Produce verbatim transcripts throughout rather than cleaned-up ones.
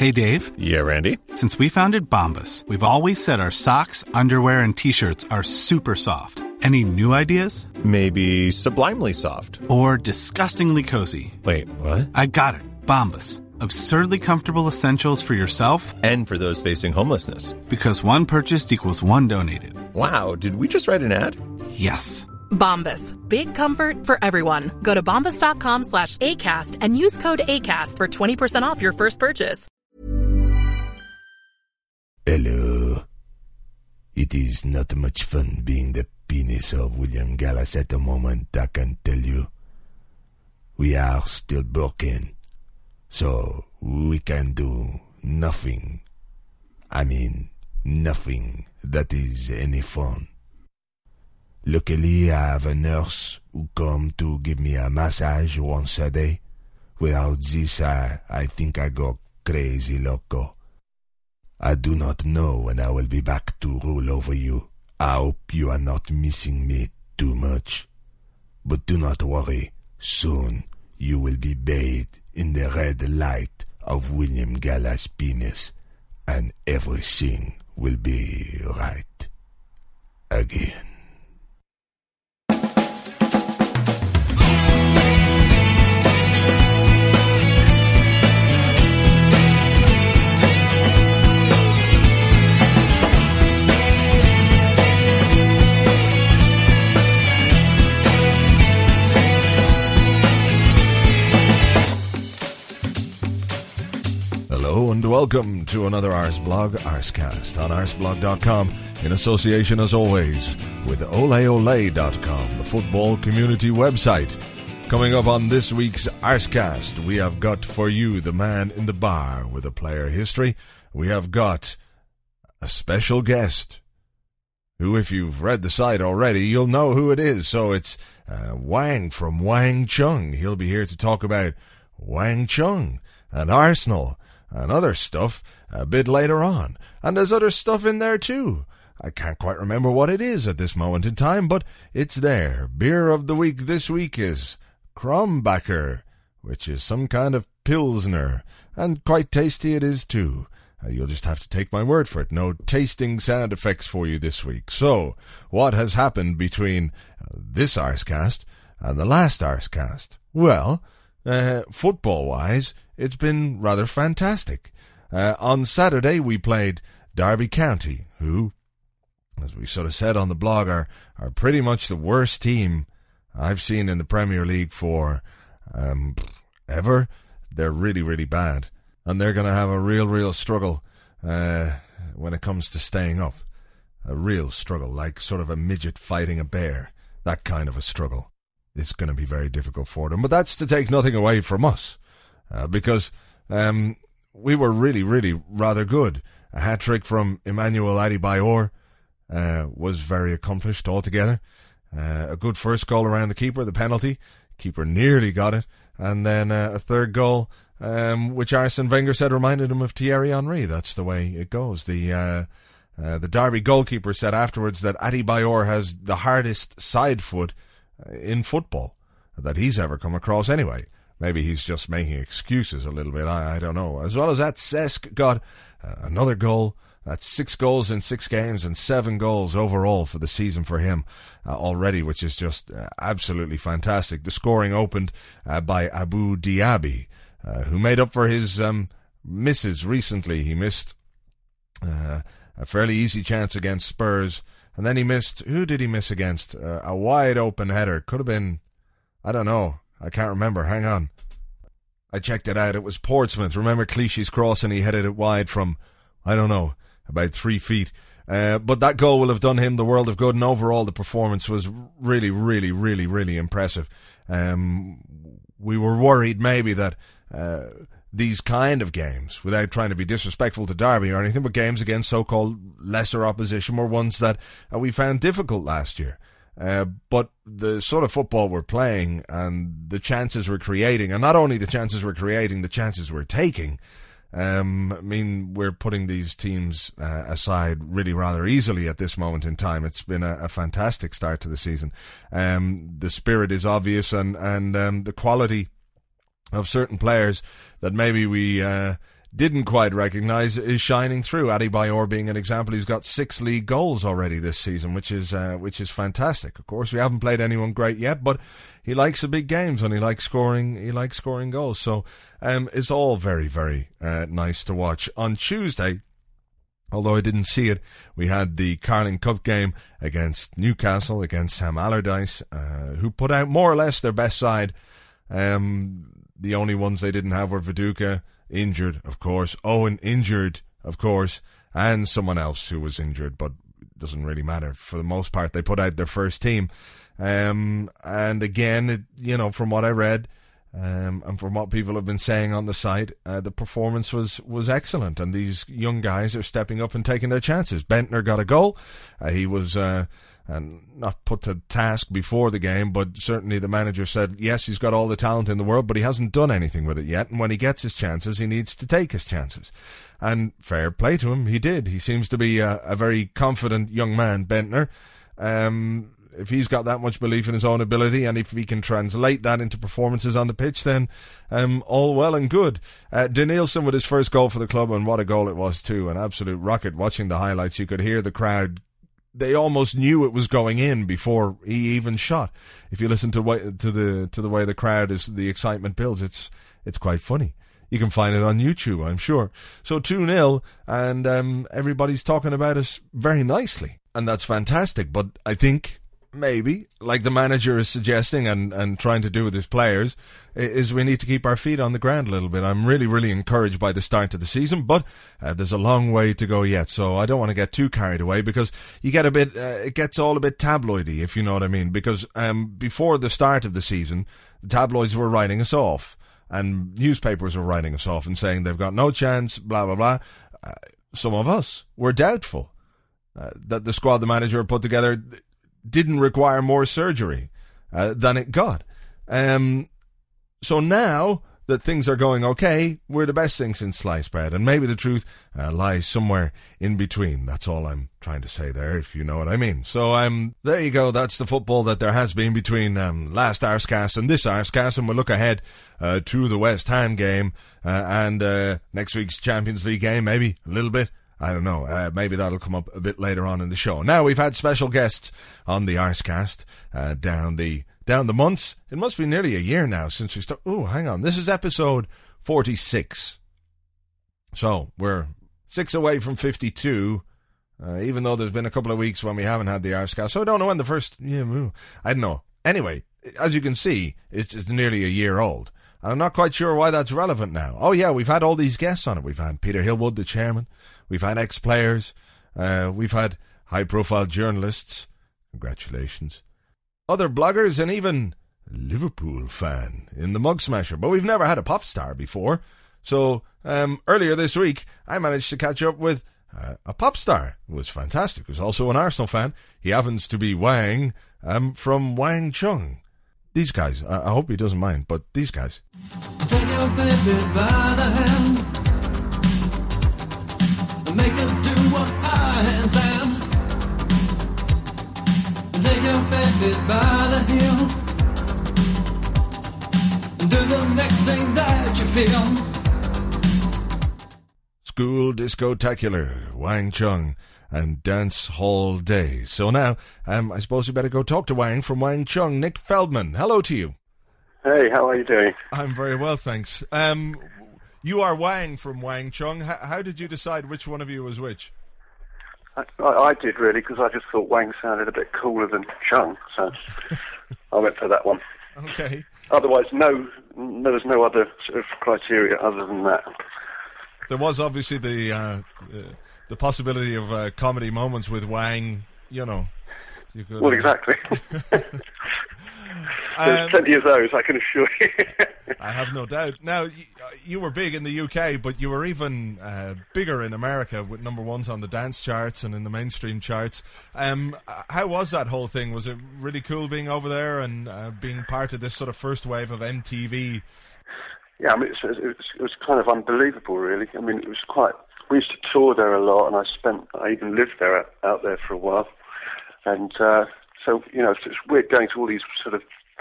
Hey, Dave. Yeah, Randy? Since we founded Bombas, we've always said our socks, underwear, and T-shirts are super soft. Any new ideas? Maybe sublimely soft. Or disgustingly cozy. Wait, what? I got it. Bombas. Absurdly comfortable essentials for yourself and for those facing homelessness. Because one purchased equals one donated. Wow, did we just write an ad? Yes. Bombas. Big comfort for everyone. Go to bombas.com slash ACAST and use code ACAST for twenty percent off your first purchase. Hello. It is not much fun being the penis of William Gallas at the moment, I can tell you. We are still broken, so we can do nothing. I mean, nothing that is any fun. Luckily, I have a nurse who come to give me a massage once a day. Without this, I, I think I go crazy loco. I do not know when I will be back to rule over you. I hope you are not missing me too much. But do not worry, soon you will be bathed in the red light of William Gallas' penis, and everything will be right again. Hello and welcome to another Arsblog Arscast on arsblog dot com, in association as always with ole ole dot com, the football community website. Coming up on this week's Arscast, we have got for you the man in the bar with a player history. We have got a special guest who, if you've read the site already, you'll know who it is. So it's uh, Wang from Wang Chung. He'll be here to talk about Wang Chung and Arsenal and other stuff a bit later on. And there's other stuff in there too. I can't quite remember what it is at this moment in time, but it's there. Beer of the week this week is Krombacher, which is some kind of Pilsner, and quite tasty it is too. Uh, you'll just have to take my word for it. No tasting sound effects for you this week. So, what has happened between uh, this Arscast and the last Arscast? Well, uh, football-wise, it's been rather fantastic. Uh, on Saturday, we played Derby County, who, as we sort of said on the blog, are, are pretty much the worst team I've seen in the Premier League for um, ever. They're really, really bad. And they're going to have a real, real struggle uh, when it comes to staying up. A real struggle, like sort of a midget fighting a bear. That kind of a struggle. It's going to be very difficult for them. But that's to take nothing away from us. Uh, because um, we were really, really rather good. A hat-trick from Emmanuel Adebayor uh, was very accomplished altogether. Uh, a good first goal around the keeper, the penalty. Keeper nearly got it. And then uh, a third goal, um, which Arsene Wenger said reminded him of Thierry Henry. That's the way it goes. The uh, uh, the Derby goalkeeper said afterwards that Adebayor has the hardest side foot in football that he's ever come across anyway. Maybe he's just making excuses a little bit. I, I don't know. As well as that, Cesc got uh, another goal. That's six goals in six games and seven goals overall for the season for him uh, already, which is just uh, absolutely fantastic. The scoring opened uh, by Abu Diaby, uh, who made up for his um, misses recently. He missed uh, a fairly easy chance against Spurs, and then he missed, who did he miss against? Uh, a wide open header. Could have been, I don't know. I can't remember. Hang on. I checked it out. It was Portsmouth. Remember Clichy's cross, and he headed it wide from, I don't know, about three feet. Uh, but that goal will have done him the world of good, and overall the performance was really, really, really, really impressive. Um, we were worried maybe that uh, these kind of games, without trying to be disrespectful to Derby or anything, but games against so-called lesser opposition were ones that uh, we found difficult last year. Uh, but the sort of football we're playing and the chances we're creating, and not only the chances we're creating, the chances we're taking, um, I mean, we're putting these teams uh, aside really rather easily at this moment in time. It's been a, a fantastic start to the season. Um, the spirit is obvious, and, and um, the quality of certain players that maybe we uh, didn't quite recognise is shining through. Adebayor being an example. He's got six league goals already this season, which is uh, which is fantastic. Of course, we haven't played anyone great yet, but he likes the big games and he likes scoring. He likes scoring goals. So um, it's all very, very uh, nice to watch. On Tuesday, although I didn't see it, we had the Carling Cup game against Newcastle, against Sam Allardyce, uh, who put out more or less their best side. Um, the only ones they didn't have were Viduka, injured, of course, Owen, injured, of course, and someone else who was injured, but it doesn't really matter. For the most part, they put out their first team. Um, and again, it, you know, from what I read, Um, and from what people have been saying on the site, uh, the performance was, was excellent, and these young guys are stepping up and taking their chances. Bentner got a goal. Uh, he was uh, and not put to task before the game, but certainly the manager said, yes, he's got all the talent in the world, but he hasn't done anything with it yet, and when he gets his chances, he needs to take his chances. And fair play to him, he did. He seems to be a, a very confident young man, Bentner. Um... If he's got that much belief in his own ability, and if he can translate that into performances on the pitch, then um, all well and good. Uh, Denilson with his first goal for the club, and what a goal it was too, an absolute rocket. Watching the highlights, you could hear the crowd. They almost knew it was going in before he even shot. If you listen to way, to the to the way the crowd is, the excitement builds. It's it's quite funny. You can find it on YouTube, I'm sure. So two nil, and um, everybody's talking about us very nicely, and that's fantastic. But I think, maybe, like the manager is suggesting and, and trying to do with his players, is we need to keep our feet on the ground a little bit. I'm really, really encouraged by the start of the season, but uh, there's a long way to go yet, so I don't want to get too carried away, because you get a bit, uh, it gets all a bit tabloidy, if you know what I mean, because um, before the start of the season, the tabloids were writing us off, and newspapers were writing us off and saying they've got no chance, blah, blah, blah. Uh, some of us were doubtful uh, that the squad the manager put together didn't require more surgery uh, than it got. Um, so now that things are going okay, we're the best thing since sliced bread. And maybe the truth uh, lies somewhere in between. That's all I'm trying to say there, if you know what I mean. So um, there you go. That's the football that there has been between um, last Arscast and this Arscast. And we'll look ahead uh, to the West Ham game uh, and uh, next week's Champions League game, maybe a little bit. I don't know, uh, maybe that'll come up a bit later on in the show. Now, we've had special guests on the Arscast uh, down the down the months. It must be nearly a year now since we started. Oh, hang on. This is episode forty-six. So, we're six away from fifty-two, uh, even though there's been a couple of weeks when we haven't had the Arscast. So, I don't know when the first... Yeah, I don't know. Anyway, as you can see, it's, it's nearly a year old. And I'm not quite sure why that's relevant now. Oh, yeah, we've had all these guests on it. We've had Peter Hillwood, the chairman. We've had ex-players, uh, we've had high-profile journalists, congratulations, other bloggers, and even a Liverpool fan in the Mug Smasher. But we've never had a pop star before. So um, earlier this week, I managed to catch up with uh, a pop star who was fantastic, who's also an Arsenal fan. He happens to be Wang um, from Wang Chung. These guys, I, I hope he doesn't mind, but these guys. Take your baby by the hand. Make her do what I handstand. Take your baby by the heel. Do the next thing that you feel. School Discotacular, Wang Chung, and Dance Hall Day. So now, um, I suppose we better go talk to Wang from Wang Chung. Nick Feldman, hello to you. Hey, how are you doing? I'm very well, thanks. Um... You are Wang from Wang Chung. How, how did you decide which one of you was which? I, I, I did, really, because I just thought Wang sounded a bit cooler than Chung, so I went for that one. Okay. Otherwise, no, there was no other sort of criteria other than that. There was obviously the uh, uh, the possibility of uh, comedy moments with Wang, you know. You could, well, exactly. There's um, plenty of those, I can assure you. I have no doubt. Now, you, you were big in the U K, but you were even uh, bigger in America with number ones on the dance charts and in the mainstream charts. Um, how was that whole thing? Was it really cool being over there and uh, being part of this sort of first wave of M T V? Yeah, I mean, it was, it was, it was kind of unbelievable, really. I mean, it was quite... We used to tour there a lot, and I spent... I even lived there out, out there for a while. And uh, so, you know, it's weird going to all these sort of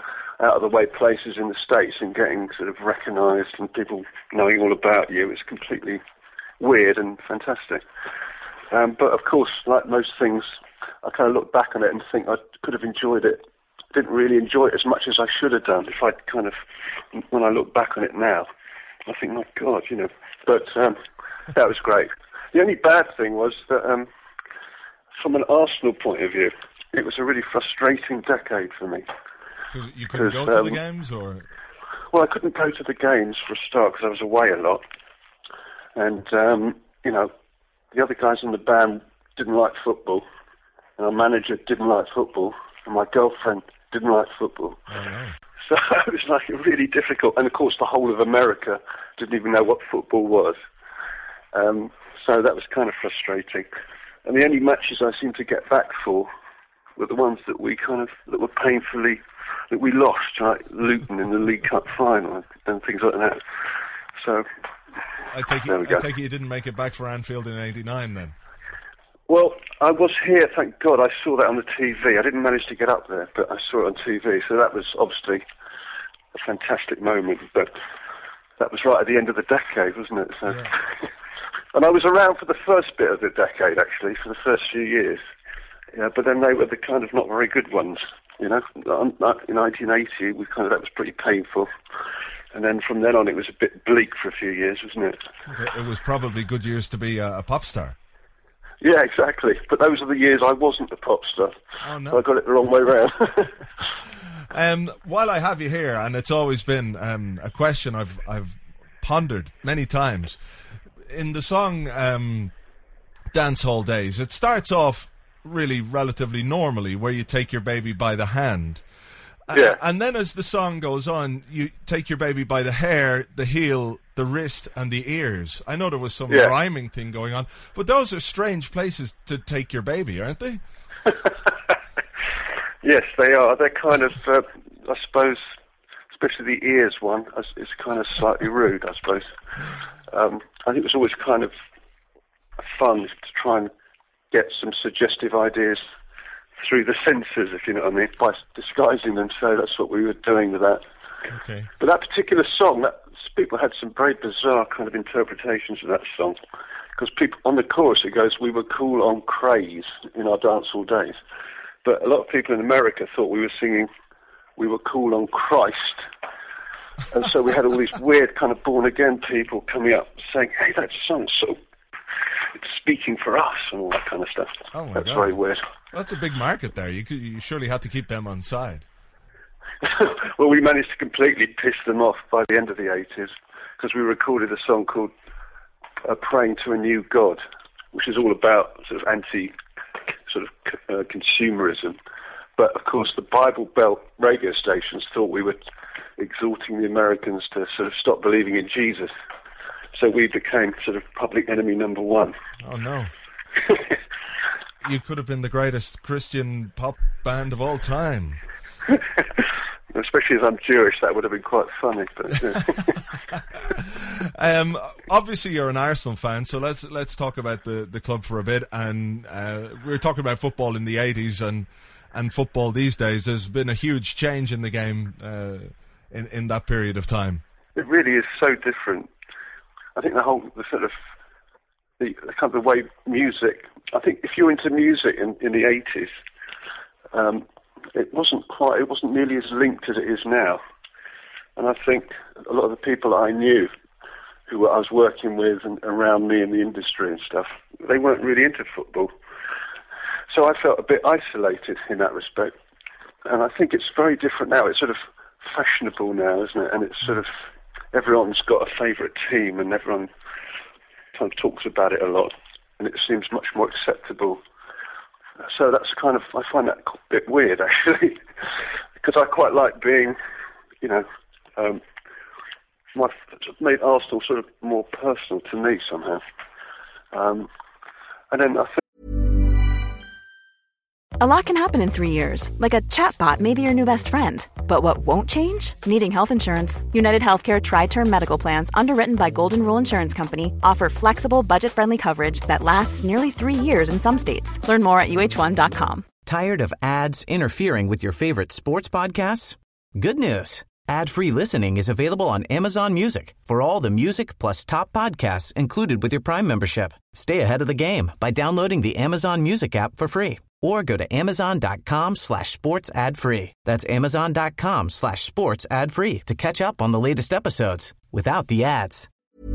out-of-the-way places in the States and getting sort of recognised and people knowing all about you. It's completely weird and fantastic. Um, but of course, like most things, I kind of look back on it and think I could have enjoyed it. Didn't really enjoy it as much as I should have done. If I'd kind of, when I look back on it now, I think, my God, you know. But um, that was great. The only bad thing was that, um, from an Arsenal point of view, it was a really frustrating decade for me. You couldn't go to um, the games, or? Well, I couldn't go to the games for a start because I was away a lot, and um, you know, the other guys in the band didn't like football, and our manager didn't like football, and my girlfriend didn't like football. Oh, no. So it was like really difficult, and of course the whole of America didn't even know what football was. Um, so that was kind of frustrating. And the only matches I seemed to get back for were the ones that we kind of that were painfully that we lost, like Luton in the League Cup final and things like that. So I take it, I take it you didn't make it back for Anfield in eighty-nine then. Well, I was here, thank God. I saw that on the T V. I didn't manage to get up there, but I saw it on T V. So that was obviously a fantastic moment. But that was right at the end of the decade, wasn't it? So, yeah. And I was around for the first bit of the decade, actually, for the first few years. Yeah, but then they were the kind of not very good ones. You know, in nineteen eighty, we kind of that was pretty painful. And then from then on, it was a bit bleak for a few years, wasn't it? It was probably good years to be a, a pop star. Yeah, exactly. But those are the years I wasn't a pop star. Oh, no. So I got it the wrong way round. um, while I have you here, and it's always been um, a question I've I've pondered many times, in the song um, Dance Hall Days, it starts off really relatively normally, where you take your baby by the hand. Yeah. Uh, and then as the song goes on, you take your baby by the hair, the heel, the wrist, and the ears. I know there was some yeah. rhyming thing going on, but those are strange places to take your baby, aren't they? Yes, they are. They're kind of, uh, I suppose, especially the ears one, is kind of slightly rude, I suppose. Um, I think it was always kind of fun to try and get some suggestive ideas through the senses, if you know what I mean, by disguising them. So that's what we were doing with that. Okay. But that particular song, that, people had some very bizarre kind of interpretations of that song. Because people on the chorus, it goes, "We were cool on craze in our dancehall days." But a lot of people in America thought we were singing, "We were cool on Christ." And so we had all these weird kind of born-again people coming up saying, "Hey, that song's so, it's speaking for us," and all that kind of stuff. Oh my That's God. very weird. That's a big market there. You, could, you surely had to keep them on side. Well, we managed to completely piss them off by the end of the eighties, because we recorded a song called uh, "Praying to a New God," which is all about sort of anti sort of uh, consumerism. But of course, the Bible Belt radio stations thought we were exhorting the Americans to sort of stop believing in Jesus. So we became sort of public enemy number one. Oh no. You could have been the greatest Christian pop band of all time. Especially as I'm Jewish, that would have been quite funny. But, yeah. um, obviously, you're an Arsenal fan, so let's let's talk about the, the club for a bit. And uh, we were talking about football in the eighties and and football these days. There's been a huge change in the game uh, in in that period of time. It really is so different. I think the whole the sort of the kind of the way music. I think if you're into music in, in the eighties, um, it wasn't quite, it wasn't nearly as linked as it is now. And I think a lot of the people I knew, who I was working with and around me in the industry and stuff, they weren't really into football. So I felt a bit isolated in that respect. And I think it's very different now. It's sort of fashionable now, isn't it? And it's sort of, everyone's got a favourite team and everyone kind of talks about it a lot. And it seems much more acceptable. So that's kind of, I find that a bit weird, actually, because I quite like being, you know, um, my, it's made Arsenal sort of more personal to me somehow. Um, and then I think a lot can happen in three years, like a chatbot may be your new best friend. But what won't change? Needing health insurance. United Healthcare Tri-Term Medical Plans, underwritten by Golden Rule Insurance Company, offer flexible, budget-friendly coverage that lasts nearly three years in some states. Learn more at U H one dot com. Tired of ads interfering with your favorite sports podcasts? Good news. Ad-free listening is available on Amazon Music for all the music plus top podcasts included with your Prime membership. Stay ahead of the game by downloading the Amazon Music app for free or go to amazon.com slash sports ad free. That's amazon.com slash sports ad free to catch up on the latest episodes without the ads.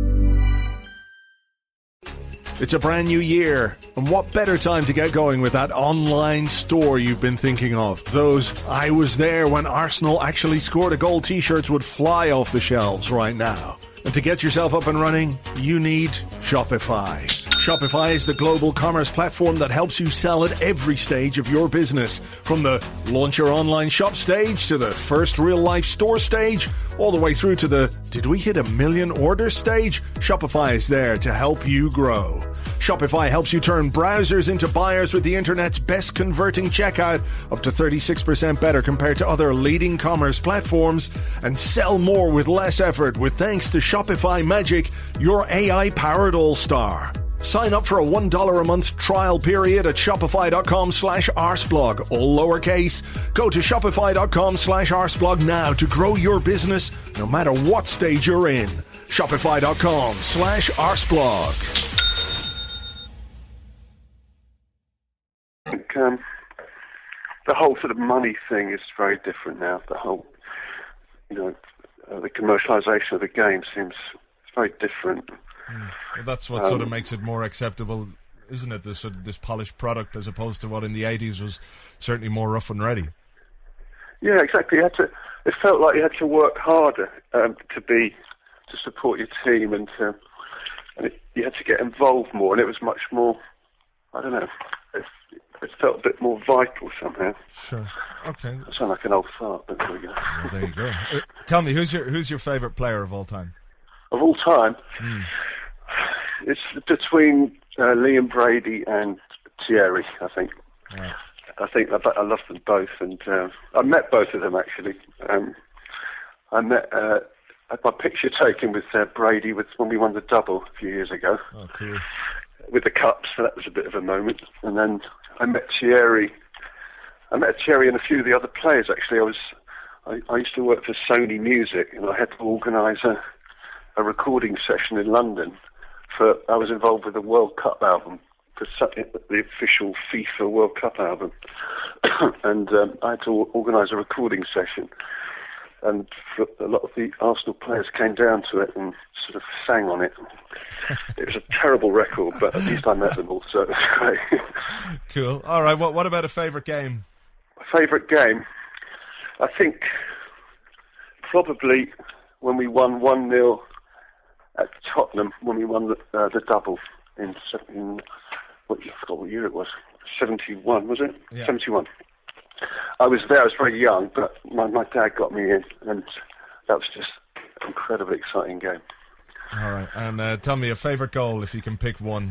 It's a brand new year, and what better time to get going with that online store you've been thinking of? Those I was there when Arsenal actually scored a goal t-shirts would fly off the shelves right now. And to get yourself up and running, you need Shopify. Shopify is the global commerce platform that helps you sell at every stage of your business. From the launch your online shop stage to the first real-life store stage, all the way through to the did we hit a million orders stage? Shopify is there to help you grow. Shopify helps you turn browsers into buyers with the internet's best converting checkout, up to thirty-six percent better compared to other leading commerce platforms, and sell more with less effort with thanks to Shopify Magic, your A I-powered all-star. Sign up for a one dollar a month trial period at shopify.com slash arseblog, all lowercase. Go to shopify.com slash arseblog now to grow your business no matter what stage you're in. Shopify.com slash arseblog. I think um, the whole sort of money thing is very different now. The whole, you know, uh, the commercialisation of the game seems very different. Mm. Well, that's what um, sort of makes it more acceptable, isn't it? This sort of, this polished product, as opposed to what in the eighties was certainly more rough and ready. Yeah, exactly. You had to. It felt like you had to work harder um, to be to support your team, and to, and it, you had to get involved more, and it was much more. I don't know. It, it felt a bit more vital somehow. Sure. Okay. I sound like an old fart, but there we go. Well, there you go. Uh, tell me, who's your who's your favourite player of all time? Of all time. Mm. It's between uh, Liam Brady and Thierry, I think. Right. I think I, I love them both, and uh, I met both of them actually. Um, I met uh, I had my picture taken with uh, Brady with when we won the double a few years ago. Oh, cool. With the cups, so that was a bit of a moment. And then I met Thierry. I met Thierry and a few of the other players actually. I was I, I used to work for Sony Music, and I had to organise a, a recording session in London. For I was involved with the World Cup album, for the official FIFA World Cup album, and um, I had to organise a recording session. And a lot of the Arsenal players came down to it and sort of sang on it. It was a terrible record, but at least I met them all, so it was great. Cool. All right. What What about a favourite game? A favourite game, I think probably when we won one nil at Tottenham, when we won the, uh, the double in, in what I forgot what year it was. seventy-one, was it? Yeah. seventy-one. I was there, I was very young, but my, my dad got me in, and that was just an incredibly exciting game. All right, and uh, tell me a favourite goal, if you can pick one.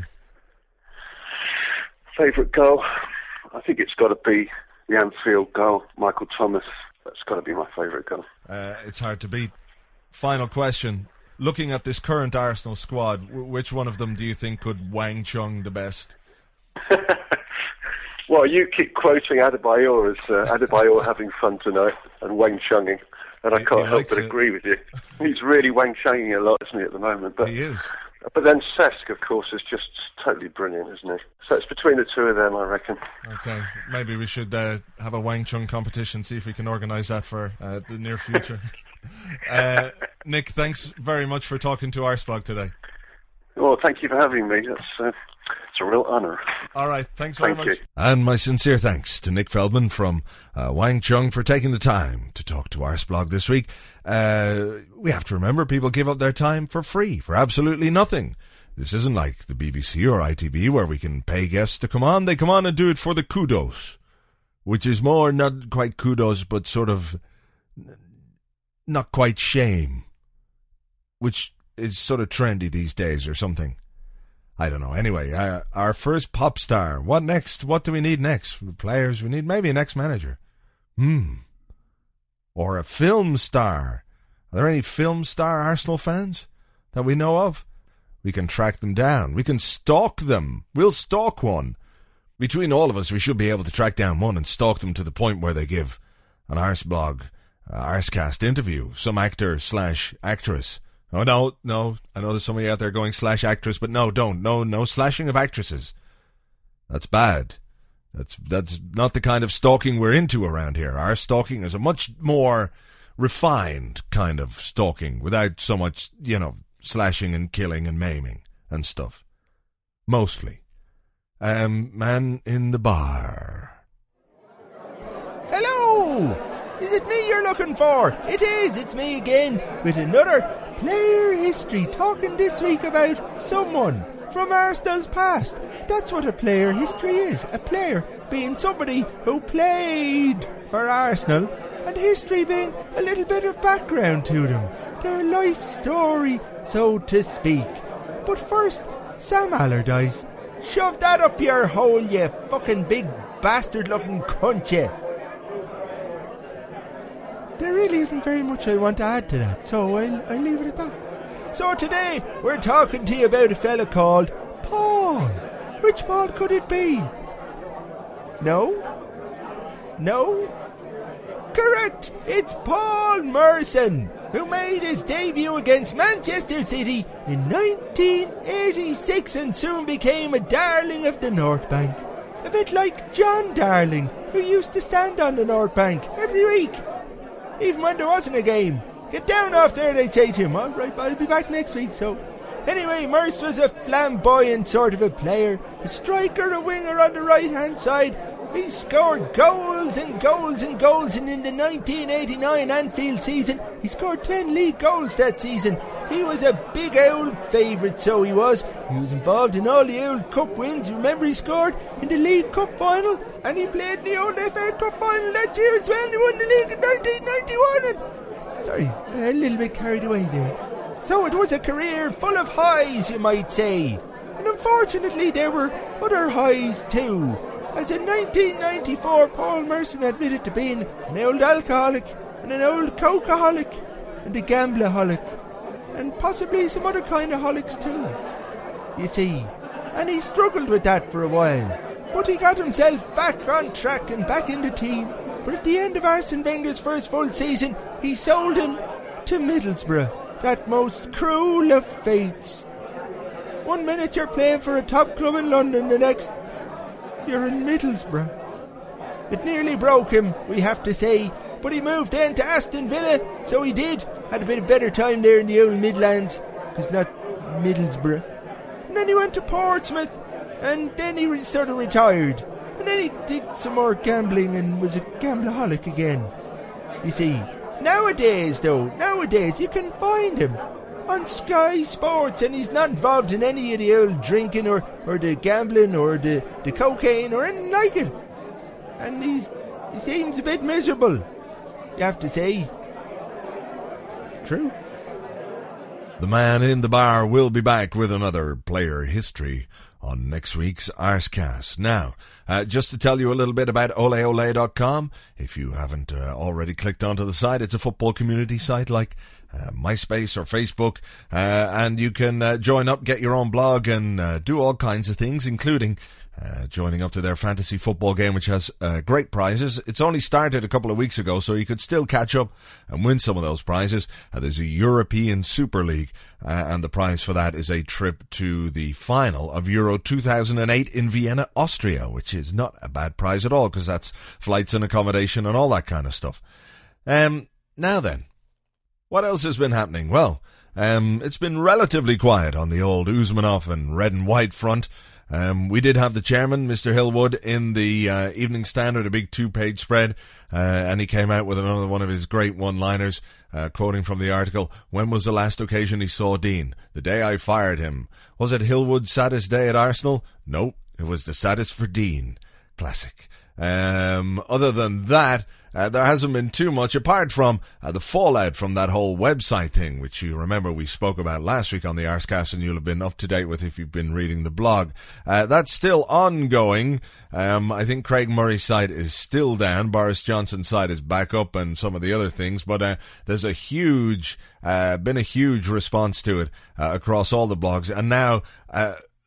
Favourite goal? I think it's got to be the Anfield goal, Michael Thomas. That's got to be my favourite goal. Uh, it's hard to beat. Final question. Looking at this current Arsenal squad, w- which one of them do you think could Wang Chung the best? Well, you keep quoting Adebayor as uh, Adebayor having fun tonight and Wang Chunging, and I can't help but it. agree with you. He's really Wang Chunging a lot, isn't he, at the moment? But, he is. But then Cesc, of course, is just totally brilliant, isn't he? So it's between the two of them, I reckon. Okay, maybe we should uh, have a Wang Chung competition, see if we can organise that for uh, the near future. uh, Nick, thanks very much for talking to Arseblog today. Well, thank you for having me. That's uh, it's a real honour. All right, thanks very thank much. You. And my sincere thanks to Nick Feldman from uh, Wang Chung for taking the time to talk to Arseblog this week. Uh, we have to remember people give up their time for free, for absolutely nothing. This isn't like the B B C or I T V where we can pay guests to come on. They come on and do it for the kudos, which is more not quite kudos, but sort of not quite shame, which is sort of trendy these days or something. I don't know. Anyway, uh, our first pop star. What next? What do we need next? Players, we need maybe an ex-manager. Hmm. Or a film star. Are there any film star Arsenal fans that we know of? We can track them down. We can stalk them. We'll stalk one. Between all of us, we should be able to track down one and stalk them to the point where they give an Arseblog Arscast interview some actor slash actress. Oh, no, no, I know there's somebody out there going slash actress, but no, don't. No, no slashing of actresses. That's bad. That's that's not the kind of stalking we're into around here. Our stalking is a much more refined kind of stalking without so much, you know, slashing and killing and maiming and stuff. Mostly. Um, man in the bar. Hello! Is it me you're looking for? It is, it's me again, with another player history, talking this week about someone from Arsenal's past. That's what a player history is. A player being somebody who played for Arsenal, and history being a little bit of background to them. Their life story, so to speak. But first, Sam Allardyce. Shove that up your hole, you fucking big bastard-looking cunt, you. There really isn't very much I want to add to that, so I'll, I'll leave it at that. So today, we're talking to you about a fella called Paul. Which Paul could it be? No? No? Correct! It's Paul Merson, who made his debut against Manchester City in nineteen eighty-six and soon became a darling of the North Bank. A bit like John Darling, who used to stand on the North Bank every week, even when there wasn't a game. Get down off there, they'd say to him. All right, I'll be back next week, so... Anyway, Merce was a flamboyant sort of a player, a striker, a winger on the right-hand side. He scored goals and goals and goals, and in the nineteen eighty-nine Anfield season, he scored ten league goals that season. He was a big old favourite, so he was. He was involved in all the old cup wins. Remember, he scored in the League Cup final, and he played in the old F A Cup final that year as well. He won the league in nineteen ninety-one. And sorry, a little bit carried away there. So it was a career full of highs, you might say. And unfortunately, there were other highs too. As in nineteen ninety-four, Paul Merson admitted to being an old alcoholic and an old cokeaholic and a gambleholic and possibly some other kind of holics too, you see. And he struggled with that for a while, but he got himself back on track and back in the team. But at the end of Arsene Wenger's first full season, he sold him to Middlesbrough, that most cruel of fates. One minute you're playing for a top club in London, the next you're in Middlesbrough. It nearly broke him, we have to say, but he moved then to Aston Villa, so he did. Had a bit of better time there in the old Midlands, because not Middlesbrough. And then he went to Portsmouth, and then he re- sort of retired. And then he did some more gambling and was a gambleholic again. You see, nowadays though, nowadays you can find him on Sky Sports, and he's not involved in any of the old drinking or, or the gambling or the, the cocaine or anything like it. And he's, he seems a bit miserable, you have to say. It's true. The man in the bar will be back with another player history on next week's Arscast. Now, uh, just to tell you a little bit about ole ole dot com, if you haven't uh, already clicked onto the site, it's a football community site like uh, MySpace or Facebook, uh, and you can uh, join up, get your own blog, and uh, do all kinds of things, including uh, joining up to their fantasy football game, which has uh, great prizes. It's only started a couple of weeks ago, so you could still catch up and win some of those prizes. Uh, there's a European Super League, uh, and the prize for that is a trip to the final of Euro two thousand eight in Vienna, Austria, which is not a bad prize at all, because that's flights and accommodation and all that kind of stuff. Um, now then, what else has been happening? Well, um, it's been relatively quiet on the old Usmanov and red and white front. Um, we did have the chairman, Mister Hillwood, in the uh, Evening Standard, a big two-page spread, uh, and he came out with another one of his great one-liners, uh, quoting from the article, "When was the last occasion he saw Dean? The day I fired him. Was it Hillwood's saddest day at Arsenal? No, it was the saddest for Dean." Classic. Um, other than that, uh, there hasn't been too much, apart from uh, the fallout from that whole website thing, which you remember we spoke about last week on the Arscast, and you'll have been up to date with if you've been reading the blog. Uh, that's still ongoing. Um, I think Craig Murray's site is still down. Boris Johnson's site is back up, and some of the other things, but uh, there's a huge, uh, been a huge response to it uh, across all the blogs, and now... Uh,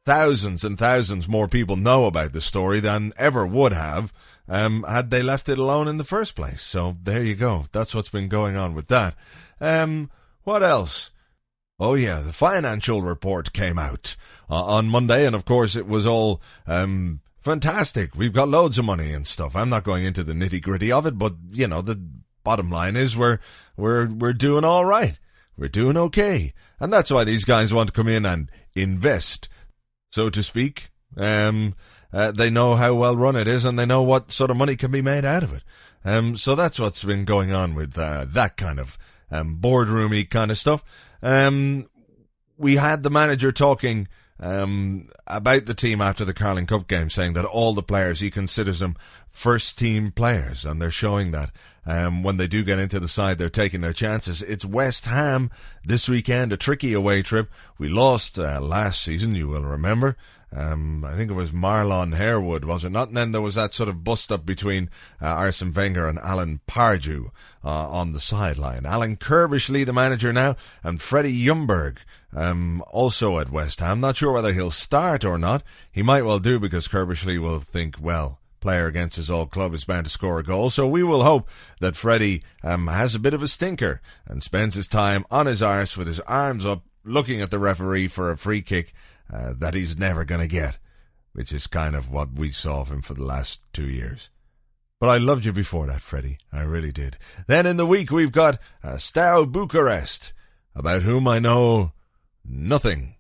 thousands and thousands more people know about the story than ever would have um, had they left it alone in the first place. So there you go. That's what's been going on with that. Um, what else? Oh yeah, the financial report came out uh, on Monday, and of course it was all um, fantastic. We've got loads of money and stuff. I'm not going into the nitty gritty of it, but you know, the bottom line is we're we're we're doing all right. We're doing okay, and that's why these guys want to come in and invest, so to speak. Um, uh, they know how well run it is, and they know what sort of money can be made out of it. Um, so that's what's been going on with uh, that kind of um, boardroomy kind of stuff. Um, we had the manager talking um, about the team after the Carling Cup game, saying that all the players, he considers them first team players, and they're showing that um, when they do get into the side, they're taking their chances. It's West Ham this weekend, a tricky away trip. We lost uh, last season, you will remember. Um, I think it was Marlon Harewood, was it not? And then there was that sort of bust-up between uh, Arsene Wenger and Alan Pardew uh, on the sideline. Alan Kirbishley, the manager now, and Freddie Ljungberg, um, also at West Ham. Not sure whether he'll start or not. He might well do, because Kirbishley will think, well, player against his old club is bound to score a goal. So we will hope that Freddie um, has a bit of a stinker and spends his time on his arse with his arms up, looking at the referee for a free kick Uh, that he's never going to get, which is kind of what we saw of him for the last two years. But I loved you before that, Freddie. I really did. Then in the week we've got uh, Steaua Bucharest, about whom I know nothing.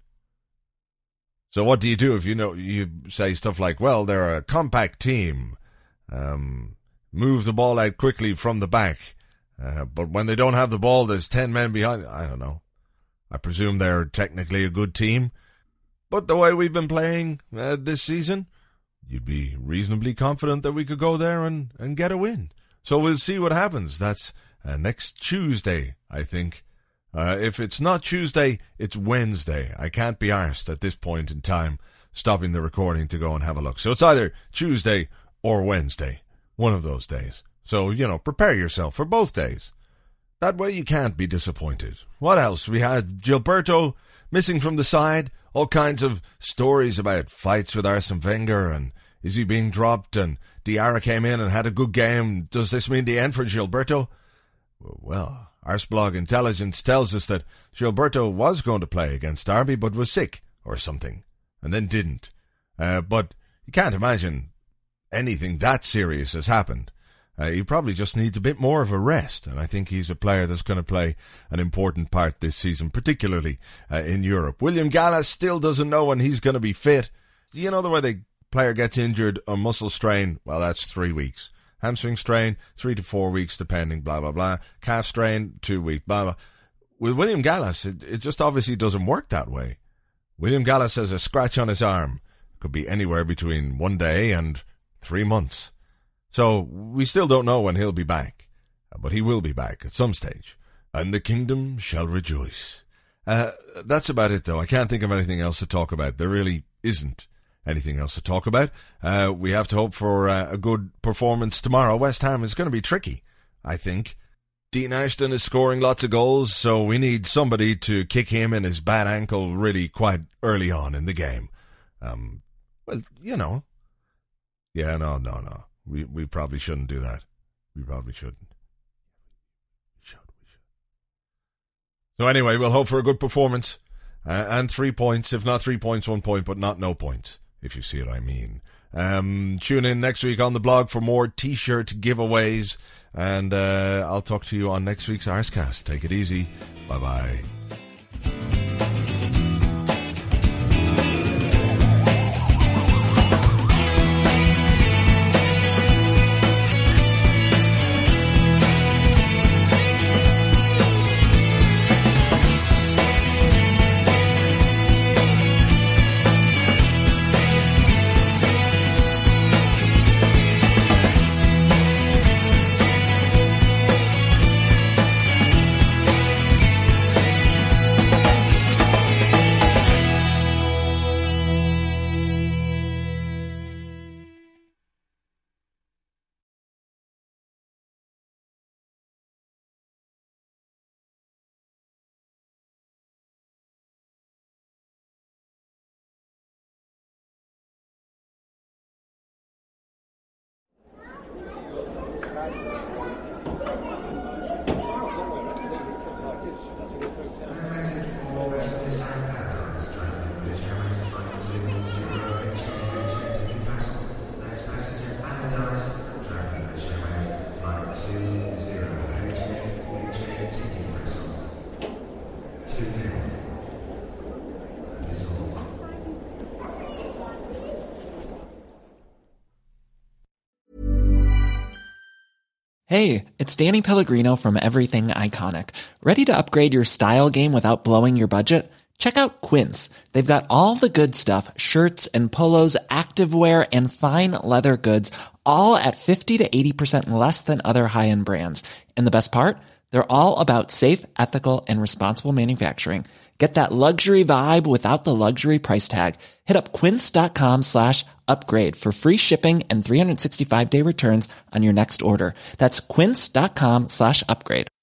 So what do you do if you know, you say stuff like, well, they're a compact team, um, move the ball out quickly from the back, uh, but when they don't have the ball, there's ten men behind. I don't know. I presume they're technically a good team. But the way we've been playing uh, this season, you'd be reasonably confident that we could go there and, and get a win. So we'll see what happens. That's uh, next Tuesday, I think. Uh, if it's not Tuesday, it's Wednesday. I can't be arsed at this point in time stopping the recording to go and have a look. So it's either Tuesday or Wednesday, one of those days. So, you know, prepare yourself for both days. That way you can't be disappointed. What else? We had Gilberto missing from the side. All kinds of stories about fights with Arsene Wenger and is he being dropped, and Diarra came in and had a good game. Does this mean the end for Gilberto? Well, Arsblog Intelligence tells us that Gilberto was going to play against Derby but was sick or something and then didn't. Uh, but you can't imagine anything that serious has happened. Uh, he probably just needs a bit more of a rest, and I think he's a player that's going to play an important part this season, particularly uh, in Europe. William Gallas still doesn't know when he's going to be fit. You know the way the player gets injured, a muscle strain, well, that's three weeks. Hamstring strain, three to four weeks, depending, blah, blah, blah. Calf strain, two weeks, blah, blah. With William Gallas, it, it just obviously doesn't work that way. William Gallas has a scratch on his arm. Could be anywhere between one day and three months. So we still don't know when he'll be back, but he will be back at some stage. And the kingdom shall rejoice. Uh, that's about it, though. I can't think of anything else to talk about. There really isn't anything else to talk about. Uh, we have to hope for uh, a good performance tomorrow. West Ham is going to be tricky, I think. Dean Ashton is scoring lots of goals, so we need somebody to kick him in his bad ankle really quite early on in the game. Um, well, you know. Yeah, no, no, no. We we probably shouldn't do that. We probably shouldn't. We should, we should. So anyway, we'll hope for a good performance uh, and three points. If not three points, one point, but not no points, if you see what I mean. Um, tune in next week on the blog for more T-shirt giveaways, and uh, I'll talk to you on next week's Arscast. Take it easy. Bye-bye. Hey, it's Danny Pellegrino from Everything Iconic. Ready to upgrade your style game without blowing your budget? Check out Quince. They've got all the good stuff, shirts and polos, activewear, and fine leather goods, all at fifty to eighty percent less than other high-end brands. And the best part? They're all about safe, ethical, and responsible manufacturing. Get that luxury vibe without the luxury price tag. Hit up quince.com slash upgrade for free shipping and three sixty-five day returns on your next order. That's quince.com slash upgrade.